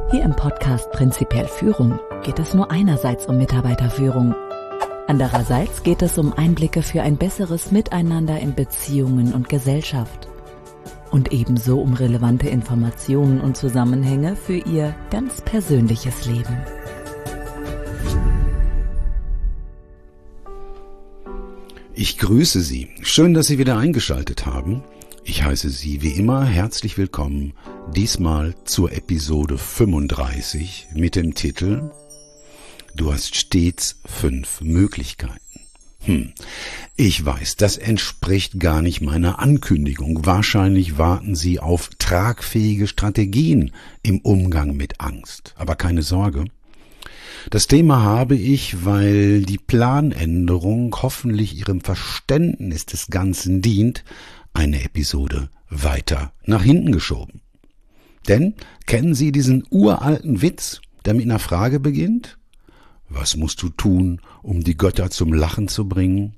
Hier im Podcast Prinzipiell Führung geht es nur einerseits um Mitarbeiterführung. Andererseits geht es um Einblicke für ein besseres Miteinander in Beziehungen und Gesellschaft. Und ebenso um relevante Informationen und Zusammenhänge für Ihr ganz persönliches Leben. Ich grüße Sie. Schön, dass Sie wieder eingeschaltet haben. Ich heiße Sie wie immer herzlich willkommen, diesmal zur Episode 35 mit dem Titel Du hast stets 5 Möglichkeiten. Ich weiß, das entspricht gar nicht meiner Ankündigung. Wahrscheinlich warten Sie auf tragfähige Strategien im Umgang mit Angst. Aber keine Sorge. Das Thema habe ich, weil die Planänderung hoffentlich Ihrem Verständnis des Ganzen dient, eine Episode weiter nach hinten geschoben. Denn kennen Sie diesen uralten Witz, der mit einer Frage beginnt? Was musst du tun, um die Götter zum Lachen zu bringen?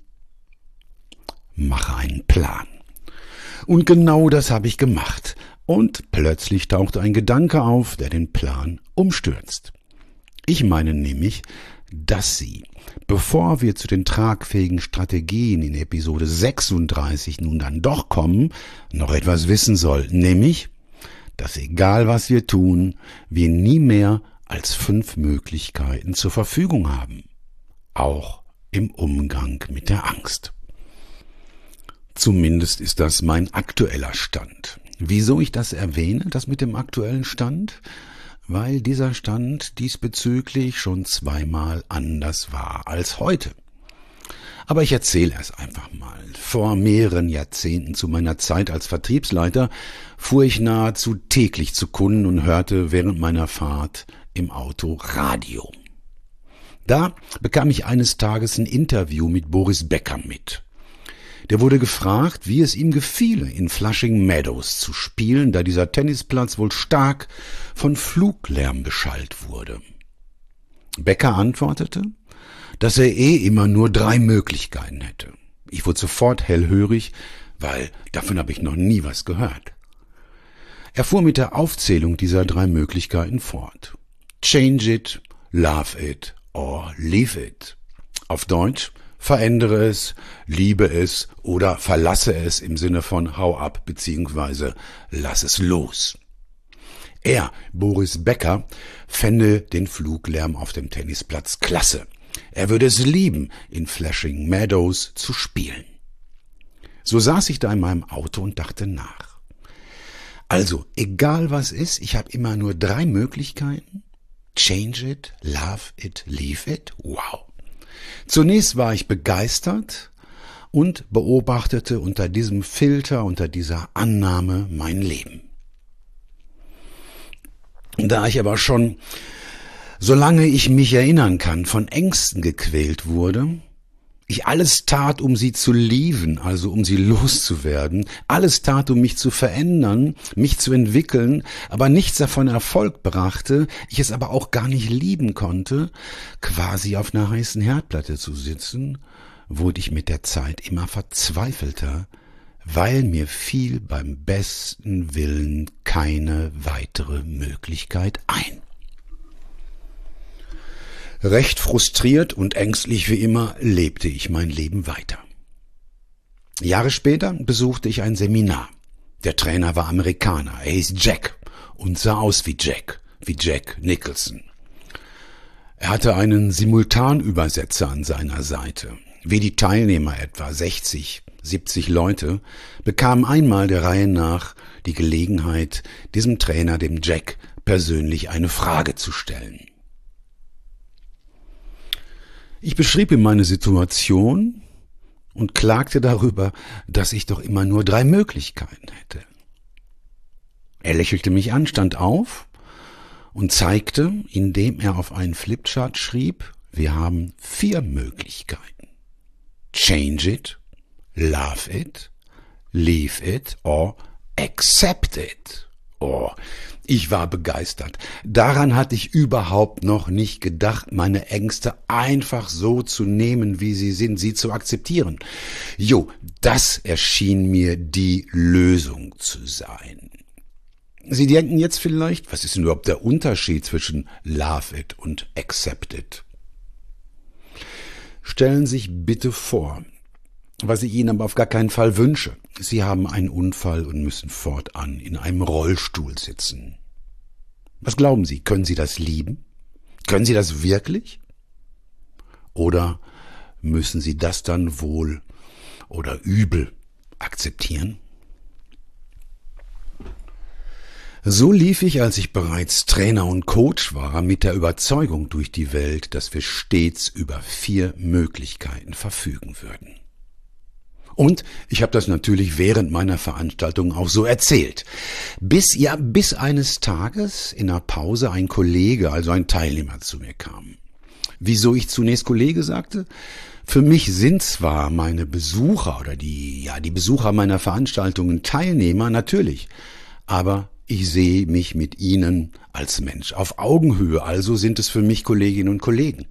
Mache einen Plan. Und genau das habe ich gemacht. Und plötzlich taucht ein Gedanke auf, der den Plan umstürzt. Ich meine nämlich, dass Sie, bevor wir zu den tragfähigen Strategien in Episode 36 nun dann doch kommen, noch etwas wissen sollten, nämlich, dass egal was wir tun, wir nie mehr als 5 Möglichkeiten zur Verfügung haben, auch im Umgang mit der Angst. Zumindest ist das mein aktueller Stand. Wieso ich das erwähne, das mit dem aktuellen Stand? Weil dieser Stand diesbezüglich schon zweimal anders war als heute. Aber ich erzähle es einfach mal. Vor mehreren Jahrzehnten zu meiner Zeit als Vertriebsleiter fuhr ich nahezu täglich zu Kunden und hörte während meiner Fahrt im Auto Radio. Da bekam ich eines Tages ein Interview mit Boris Becker mit. Der wurde gefragt, wie es ihm gefiele, in Flushing Meadows zu spielen, da dieser Tennisplatz wohl stark von Fluglärm beschallt wurde. Becker antwortete, dass er immer nur 3 Möglichkeiten hätte. Ich wurde sofort hellhörig, weil davon habe ich noch nie was gehört. Er fuhr mit der Aufzählung dieser 3 Möglichkeiten fort. Change it, love it or leave it. Auf Deutsch: Verändere es, liebe es oder verlasse es im Sinne von hau ab bzw. lass es los. Er, Boris Becker, fände den Fluglärm auf dem Tennisplatz klasse. Er würde es lieben, in Flushing Meadows zu spielen. So saß ich da in meinem Auto und dachte nach. Also, egal was ist, ich habe immer nur 3 Möglichkeiten. Change it, love it, leave it. Wow. Zunächst war ich begeistert und beobachtete unter diesem Filter, unter dieser Annahme mein Leben. Da ich aber schon, solange ich mich erinnern kann, von Ängsten gequält wurde, ich alles tat, um sie zu lieben, also um sie loszuwerden, alles tat, um mich zu verändern, mich zu entwickeln, aber nichts davon Erfolg brachte, ich es aber auch gar nicht lieben konnte, quasi auf einer heißen Herdplatte zu sitzen, wurde ich mit der Zeit immer verzweifelter, weil mir fiel beim besten Willen keine weitere Möglichkeit ein. Recht frustriert und ängstlich wie immer lebte ich mein Leben weiter. Jahre später besuchte ich ein Seminar. Der Trainer war Amerikaner, er hieß Jack und sah aus wie Jack Nicholson. Er hatte einen Simultanübersetzer an seiner Seite. Wie die Teilnehmer, etwa 60, 70 Leute, bekamen einmal der Reihe nach die Gelegenheit, diesem Trainer, dem Jack, persönlich eine Frage zu stellen. Ich beschrieb ihm meine Situation und klagte darüber, dass ich doch immer nur 3 Möglichkeiten hätte. Er lächelte mich an, stand auf und zeigte, indem er auf einen Flipchart schrieb, wir haben 4 Möglichkeiten. Change it, love it, leave it or accept it. Oh, ich war begeistert. Daran hatte ich überhaupt noch nicht gedacht, meine Ängste einfach so zu nehmen, wie sie sind, sie zu akzeptieren. Das erschien mir die Lösung zu sein. Sie denken jetzt vielleicht, was ist denn überhaupt der Unterschied zwischen love it und accept it? Stellen Sie sich bitte vor, was ich Ihnen aber auf gar keinen Fall wünsche. Sie haben einen Unfall und müssen fortan in einem Rollstuhl sitzen. Was glauben Sie, können Sie das lieben? Können Sie das wirklich? Oder müssen Sie das dann wohl oder übel akzeptieren? So lief ich, als ich bereits Trainer und Coach war, mit der Überzeugung durch die Welt, dass wir stets über 4 Möglichkeiten verfügen würden. Und ich habe das natürlich während meiner Veranstaltung auch so erzählt. Bis eines Tages in einer Pause ein Kollege, also ein Teilnehmer zu mir kam. Wieso ich zunächst Kollege sagte? Für mich sind zwar meine Besucher oder die Besucher meiner Veranstaltungen Teilnehmer, natürlich, aber ich sehe mich mit ihnen als Mensch auf Augenhöhe, also sind es für mich Kolleginnen und Kollegen.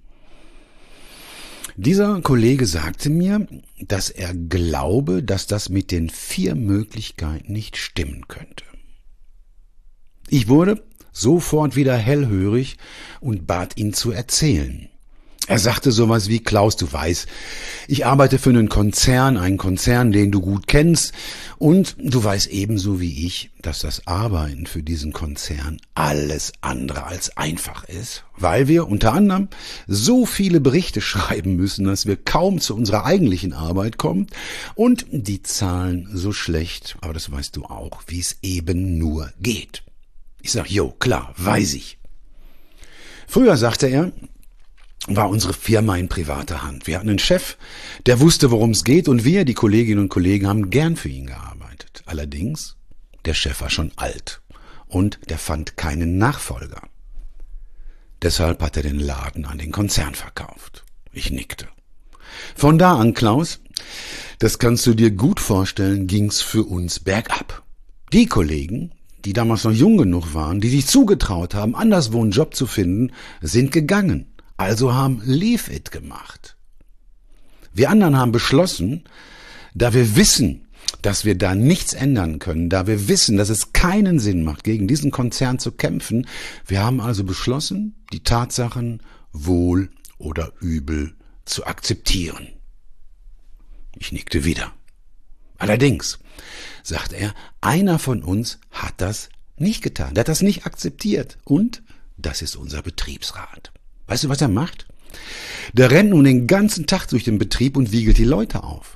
Dieser Kollege sagte mir, dass er glaube, dass das mit den 4 Möglichkeiten nicht stimmen könnte. Ich wurde sofort wieder hellhörig und bat ihn zu erzählen. Er sagte sowas wie: Klaus, du weißt, ich arbeite für einen Konzern, den du gut kennst, und du weißt ebenso wie ich, dass das Arbeiten für diesen Konzern alles andere als einfach ist, weil wir unter anderem so viele Berichte schreiben müssen, dass wir kaum zu unserer eigentlichen Arbeit kommen und die Zahlen so schlecht, aber das weißt du auch, wie es eben nur geht. Ich sag, jo, klar, weiß ich. Früher, sagte er, war unsere Firma in privater Hand. Wir hatten einen Chef, der wusste, worum es geht, und wir, die Kolleginnen und Kollegen, haben gern für ihn gearbeitet. Allerdings, der Chef war schon alt und der fand keinen Nachfolger. Deshalb hat er den Laden an den Konzern verkauft. Ich nickte. Von da an, Klaus, das kannst du dir gut vorstellen, ging's für uns bergab. Die Kollegen, die damals noch jung genug waren, die sich zugetraut haben, anderswo einen Job zu finden, sind gegangen. Also haben Leave It gemacht. Wir anderen haben beschlossen, da wir wissen, dass wir da nichts ändern können, da wir wissen, dass es keinen Sinn macht, gegen diesen Konzern zu kämpfen, wir haben also beschlossen, die Tatsachen wohl oder übel zu akzeptieren. Ich nickte wieder. Allerdings, sagt er, einer von uns hat das nicht getan, der hat das nicht akzeptiert, und das ist unser Betriebsrat. Weißt du, was er macht? Der rennt nun den ganzen Tag durch den Betrieb und wiegelt die Leute auf.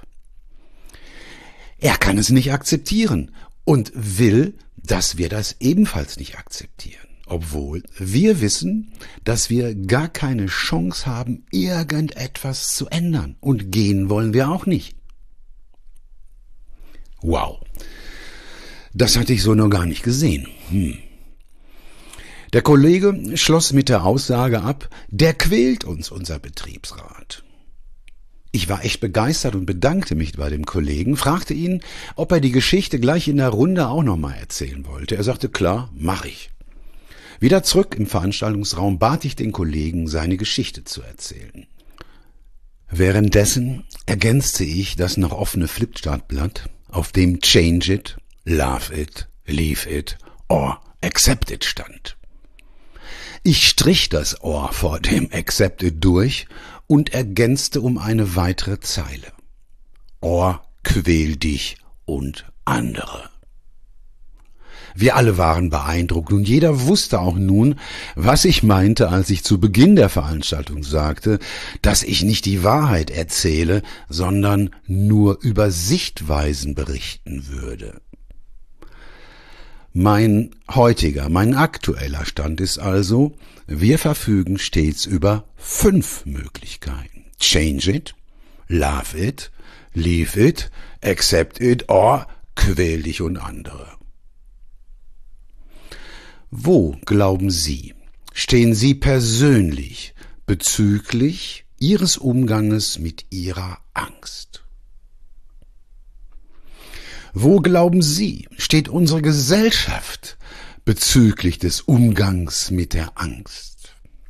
Er kann es nicht akzeptieren und will, dass wir das ebenfalls nicht akzeptieren. Obwohl wir wissen, dass wir gar keine Chance haben, irgendetwas zu ändern. Und gehen wollen wir auch nicht. Wow. Das hatte ich so noch gar nicht gesehen. Der Kollege schloss mit der Aussage ab, der quält uns, unser Betriebsrat. Ich war echt begeistert und bedankte mich bei dem Kollegen, fragte ihn, ob er die Geschichte gleich in der Runde auch nochmal erzählen wollte. Er sagte, klar, mach ich. Wieder zurück im Veranstaltungsraum bat ich den Kollegen, seine Geschichte zu erzählen. Währenddessen ergänzte ich das noch offene Flipchartblatt, auf dem Change it, love it, leave it or accept it stand. Ich strich das Or vor dem Accept it durch und ergänzte um eine weitere Zeile. Or quäl dich und andere. Wir alle waren beeindruckt und jeder wusste auch nun, was ich meinte, als ich zu Beginn der Veranstaltung sagte, dass ich nicht die Wahrheit erzähle, sondern nur über Sichtweisen berichten würde. Mein aktueller Stand ist also, wir verfügen stets über 5 Möglichkeiten. Change it, love it, leave it, accept it or quäl dich und andere. Wo, glauben Sie, stehen Sie persönlich bezüglich Ihres Umganges mit Ihrer Angst? Wo, glauben Sie, steht unsere Gesellschaft bezüglich des Umgangs mit der Angst?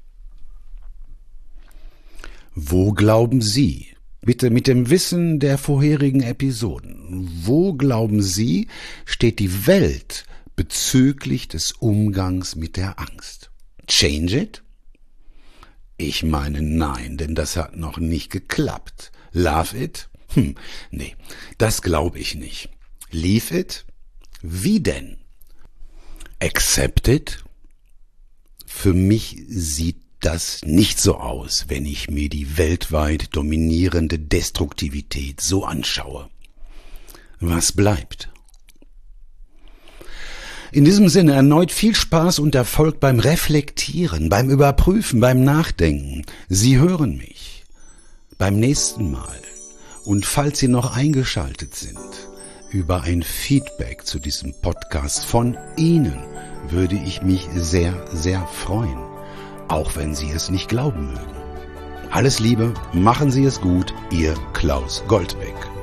Wo, glauben Sie, bitte mit dem Wissen der vorherigen Episoden, wo, glauben Sie, steht die Welt bezüglich des Umgangs mit der Angst. Change it? Ich meine nein, denn das hat noch nicht geklappt. Love it? Nee, das glaube ich nicht. Leave it? Wie denn? Accept it? Für mich sieht das nicht so aus, wenn ich mir die weltweit dominierende Destruktivität so anschaue. Was bleibt? In diesem Sinne erneut viel Spaß und Erfolg beim Reflektieren, beim Überprüfen, beim Nachdenken. Sie hören mich beim nächsten Mal. Und falls Sie noch eingeschaltet sind, über ein Feedback zu diesem Podcast von Ihnen würde ich mich sehr, sehr freuen. Auch wenn Sie es nicht glauben mögen. Alles Liebe, machen Sie es gut, Ihr Klaus Goldbeck.